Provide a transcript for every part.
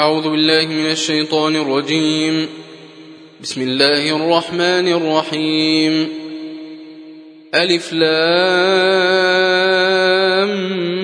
أعوذ بالله من الشيطان الرجيم. بسم الله الرحمن الرحيم. ألف لام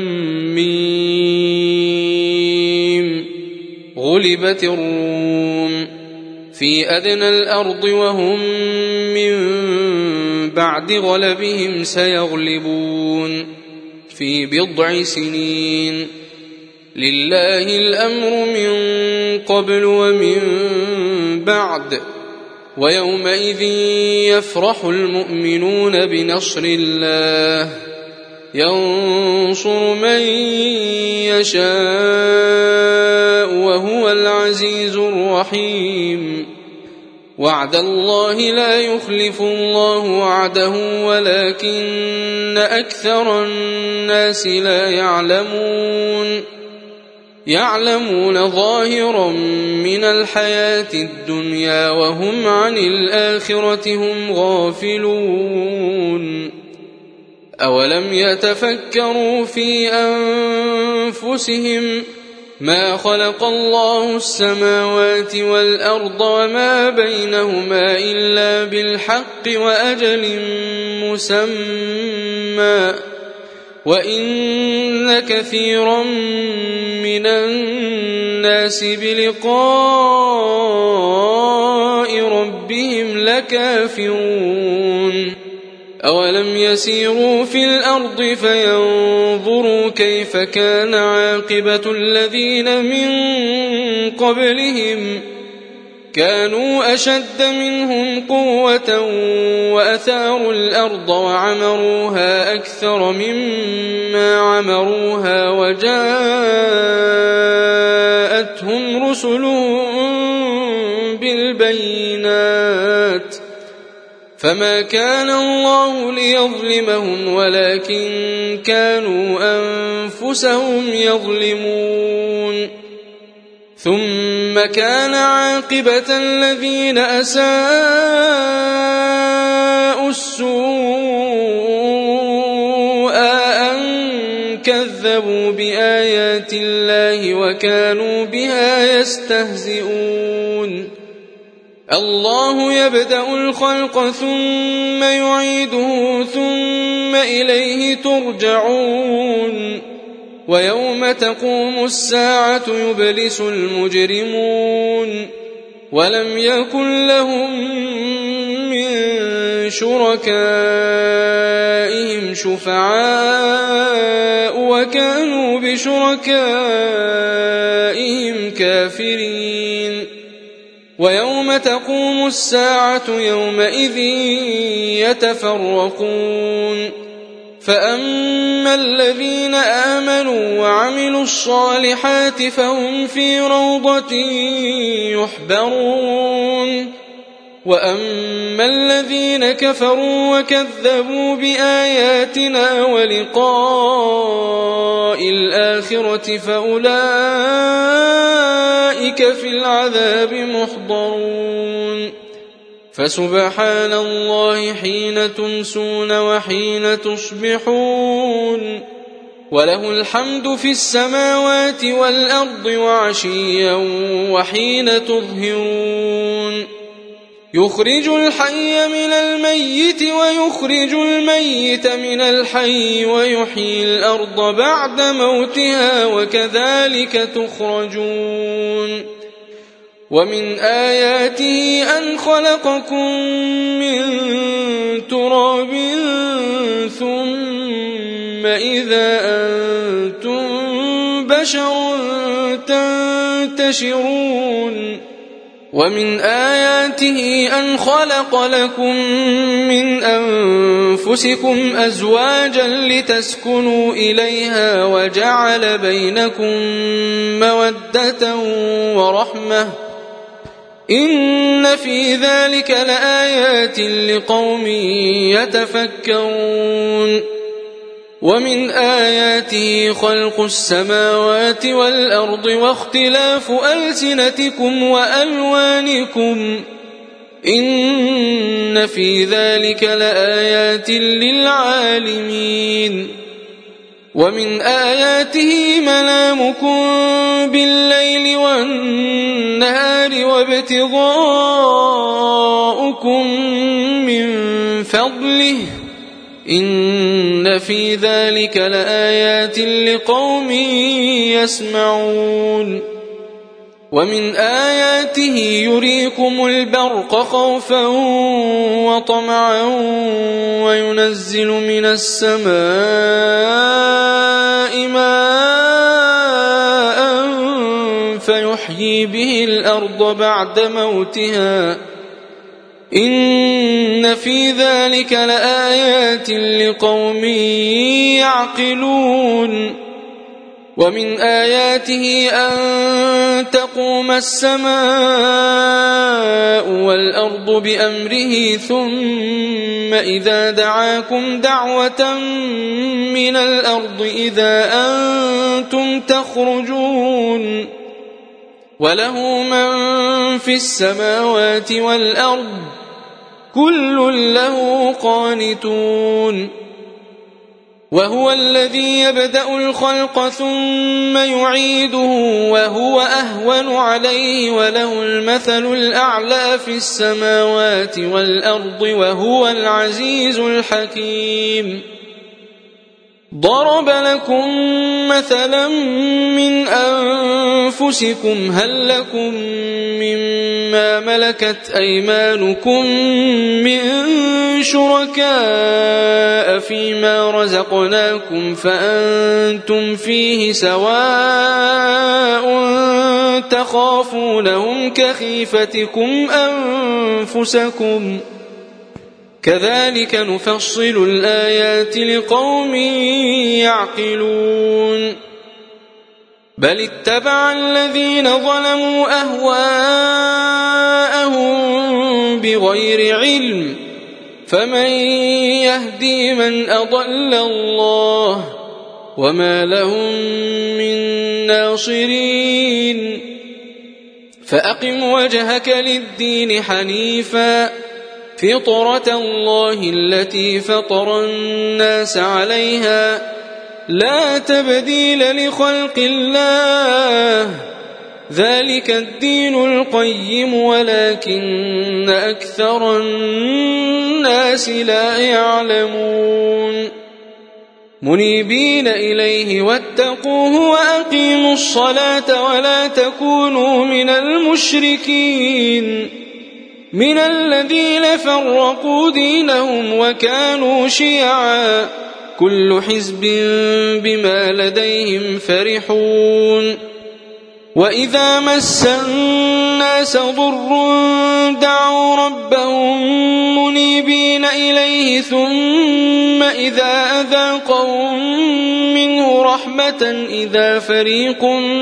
ميم. غلبت الروم في أدنى الأرض وهم من بعد غلبهم سيغلبون في بضع سنين. لله الأمر من قبل ومن بعد ويومئذ يفرح المؤمنون بنصر الله ينصر من يشاء وهو العزيز الرحيم. وعد الله لا يخلف الله وعده ولكن أكثر الناس لا يعلمون ظاهرا من الحياة الدنيا وهم عن الآخرة هم غافلون. أولم يتفكروا في أنفسهم ما خلق الله السماوات والأرض وما بينهما إلا بالحق وأجل مسمى وإن كثيرا من الناس بلقاء ربهم لكافرون. أولم يسيروا في الأرض فينظروا كيف كان عاقبة الذين من قبلهم كانوا أشد منهم قوة وأثاروا الأرض وعمروها أكثر مما عمروها وجاءتهم رسلهم بالبينات فما كان الله ليظلمهم ولكن كانوا أنفسهم يظلمون. ثم كان عاقبة الذين أساءوا السوء أن كذبوا بآيات الله وكانوا بها يستهزئون. الله يبدأ الخلق ثم يعيده ثم إليه ترجعون. ويوم تقوم الساعة يبلس المجرمون ولم يكن لهم من شركائهم شفعاء وكانوا بشركائهم كافرين. ويوم تقوم الساعة يومئذ يتفرقون. فأما الذين آمنوا وعملوا الصالحات فهم في روضة يحبرون. وأما الذين كفروا وكذبوا بآياتنا ولقاء الآخرة فأولئك في العذاب محضرون. فسبحان الله حين تمسون وحين تصبحون وله الحمد في السماوات والأرض وعشيا وحين تظهرون. يخرج الحي من الميت ويخرج الميت من الحي ويحيي الأرض بعد موتها وكذلك تخرجون. ومن آياته أن خلقكم من تراب ثم إذا أنتم بشر تنتشرون. ومن آياته أن خلق لكم من أنفسكم أزواجا لتسكنوا إليها وجعل بينكم مودة ورحمة إن في ذلك لآيات لقوم يتفكرون. ومن آياته خلق السماوات والأرض واختلاف ألسنتكم وألوانكم إن في ذلك لآيات للعالمين. ومن آياته منامكم بالليل والنهار وابتغاؤكم من فضله إن في ذلك لآيات لقوم يسمعون ومن آياته يريكم البرق خوفا وطمعا وينزل من السماء ماء فيحيي به الأرض بعد موتها إن في ذلك لآيات لقوم يعقلون ومن آياته أن تقوم السماء والأرض بأمره ثم إذا دعاكم دعوة من الأرض إذا أنتم تخرجون وله من في السماوات والأرض كل له قانتون وهو الذي يبدأ الخلق ثم يعيده وهو أهون عليه وله المثل الأعلى في السماوات والأرض وهو العزيز الحكيم ضرب لكم مثلا من أنفسكم هل لكم مما ملكت أيمانكم من شركاء فيما رزقناكم فأنتم فيه سواء تخافونهم كخيفتكم أنفسكم كذلك نفصل الآيات لقوم يعقلون بل اتبع الذين ظلموا أهواءهم بغير علم فمن يهدي من أضل الله وما لهم من ناصرين فأقم وجهك للدين حنيفا فطرة الله التي فطر الناس عليها لا تبديل لخلق الله ذلك الدين القيم ولكن أكثر الناس لا يعلمون منيبين إليه واتقوه وأقيموا الصلاة ولا تكونوا من المشركين من الذين فرقوا دينهم وكانوا شيعا كل حزب بما لديهم فرحون وإذا مس الناس ضر دعوا ربهم منيبين إليه ثم إذا أذاقهم منه رحمة إذا فريق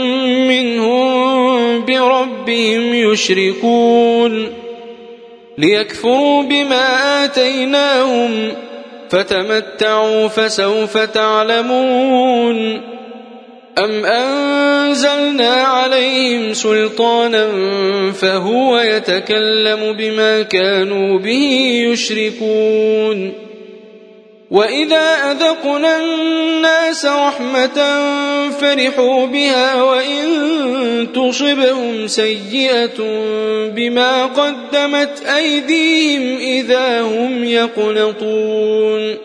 منهم بربهم يشركون ليكفروا بما آتيناهم فتمتعوا فسوف تعلمون أم أنزلنا عليهم سلطانا فهو يتكلم بما كانوا به يشركون وإذا أذقنا الناس رحمة فرحوا بها وإن تصبهم سيئة بما قدمت أيديهم إذا هم يقنطون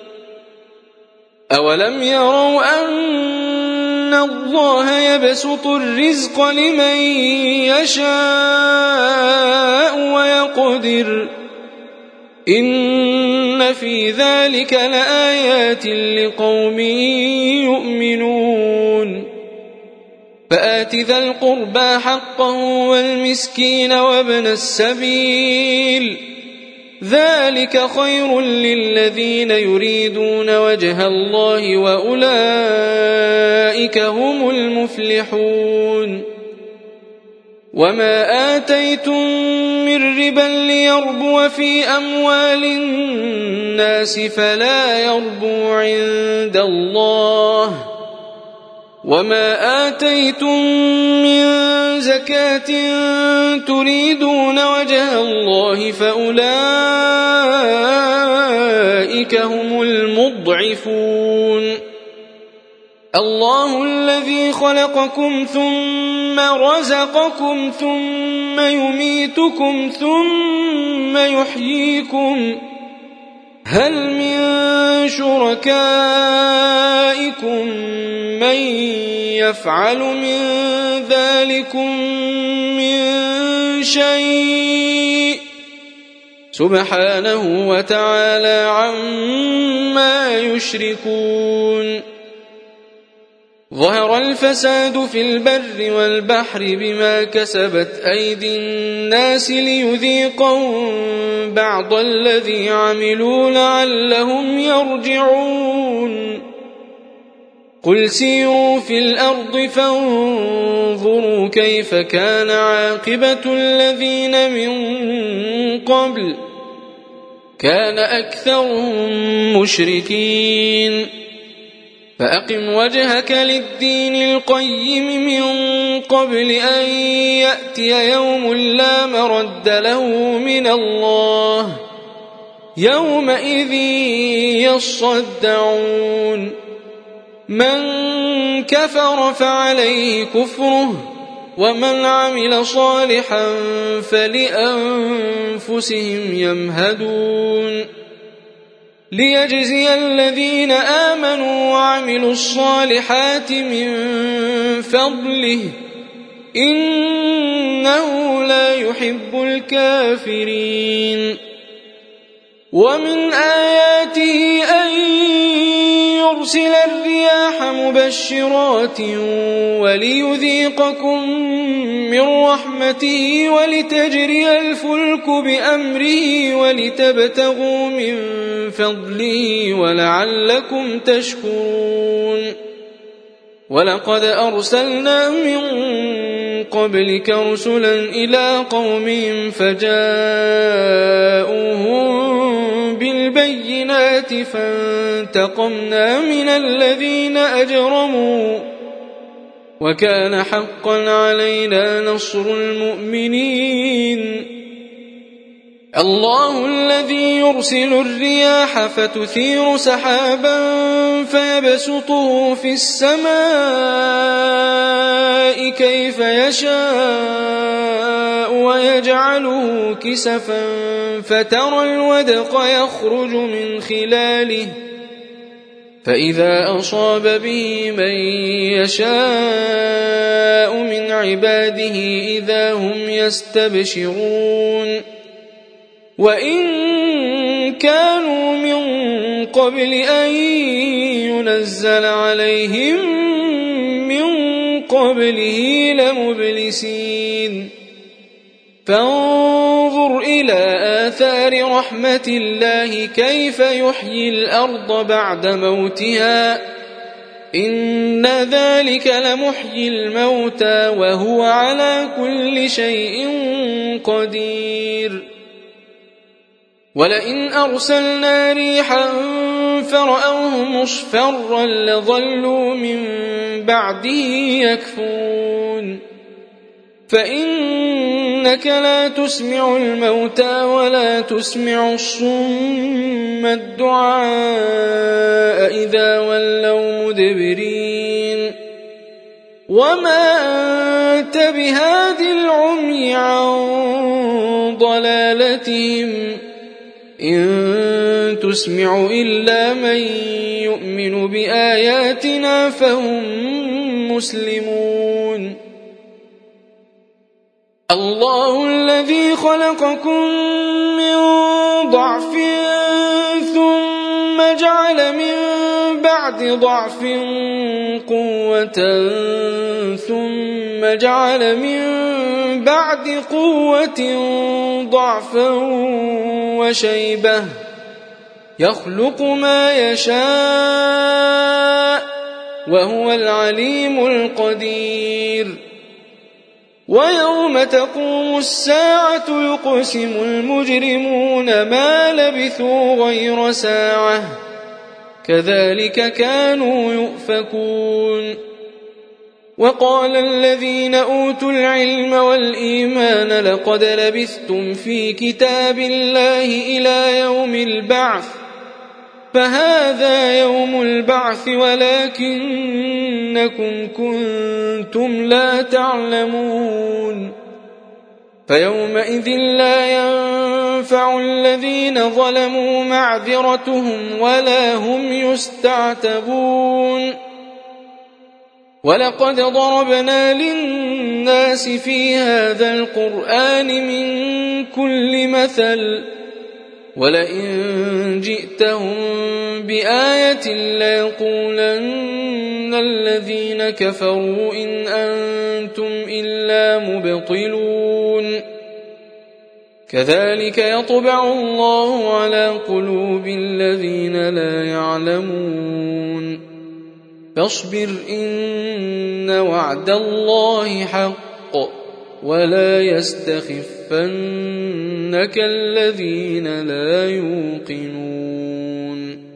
أولم يروا أن الله يبسط الرزق لمن يشاء ويقدر إن في ذلك لآيات لقوم يؤمنون فآت ذا القربى حقه والمسكين وابن السبيل ذلك خير للذين يريدون وجه الله وأولئك هم المفلحون وما آتيتم من ربا ليربو في أموال الناس فلا يربو عند الله وما آتيتم من زكاة تريدون وجه الله فأولئك هم المضعفون الله الذي خلقكم ثم رزقكم ثم يميتكم ثم يحييكم هل من شركائكم من يفعل من ذلكم من شيء سبحانه وتعالى عما يشركون ظهر الفساد في البر والبحر بما كسبت أيدي الناس ليذيقهم بعض الذي عملوا لعلهم يرجعون قل سيروا في الأرض فانظروا كيف كان عاقبة الذين من قبل كان أكثرهم مشركين فأقم وجهك للدين القيم من قبل أن يأتي يوم لا مرد له من الله يومئذ يصدعون من كفر فعليه كفره ومن عمل صالحا فلأنفسهم يمهدون ليجزي الذين آمنوا وعملوا الصالحات من فضله إنه لا يحب الكافرين ومن آياته أن يرسل الرياح مبشرات وليذيقكم من رحمته ولتجري الفلك بأمره ولتبتغوا من فضله ولعلكم تشكرون ولقد أرسلنا من قبلك رسلا إلى قومهم فجاءوهم بالبينات فانتقمنا من الذين أجرموا وكان حقا علينا نصر المؤمنين الله الذي يرسل الرياح فتثير سحابا فيبسطه في السماء كيف يشاء ويجعله كسفا فترى الودق يخرج من خلاله فإذا أصاب به من يشاء من عباده إذا هم يستبشرون وإن كانوا من قبل أن ينزل عليهم من قبله لمبلسين فانظر إلى آثار رحمة الله كيف يحيي الأرض بعد موتها إن ذلك لمحيي الموتى وهو على كل شيء قدير ولئن أرسلنا ريحا فرأوه مصفرا لظلوا من بعده يكفرون فإنك لا تسمع الموتى ولا تسمع الصم الدعاء إذا ولوا مدبرين وما أنت بهاد العمي عن ضلالتهم إن تسمع إلا من يؤمن بآياتنا فهم مسلمون الله الذي خلقكم من ضعف ثم جعل من بعد ضعف قوة ثم جعل من بعد قوة ضعفا وشيبة يخلق ما يشاء وهو العليم القدير ويوم تقوم الساعة يقسم المجرمون ما لبثوا غير ساعة كذلك كانوا يؤفكون وقال الذين أوتوا العلم والإيمان لقد لبثتم في كتاب الله إلى يوم البعث فهذا يوم البعث ولكنكم كنتم لا تعلمون فيومئذ لا ينفع الذين ظلموا معذرتهم ولا هم يستعتبون ولقد ضربنا للناس في هذا القرآن من كل مثل ولئن جئتهم بآية ليقولن الذين كفروا إن أنتم إلا مبطلون كذلك يطبع الله على قلوب الذين لا يعلمون فاصبر إن وعد الله حق ولا يستخفنك الذين لا يوقنون